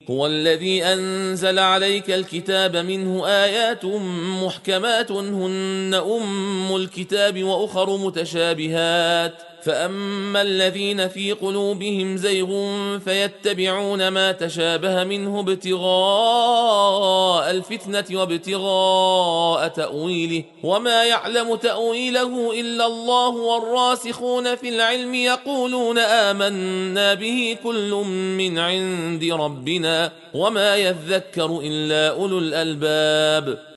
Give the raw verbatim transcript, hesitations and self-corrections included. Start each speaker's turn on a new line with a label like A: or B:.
A: هو الذي أنزل عليك الكتاب منه آيات محكمات هن أم الكتاب وأخر متشابهات فأما الذين في قلوبهم زيغ فيتبعون ما تشابه منه ابتغاء الفتنة وابتغاء تأويله وما يعلم تأويله إلا الله والراسخون في العلم يقولون آمنا به كل من عند ربنا وما يذكر إلا أولو الألباب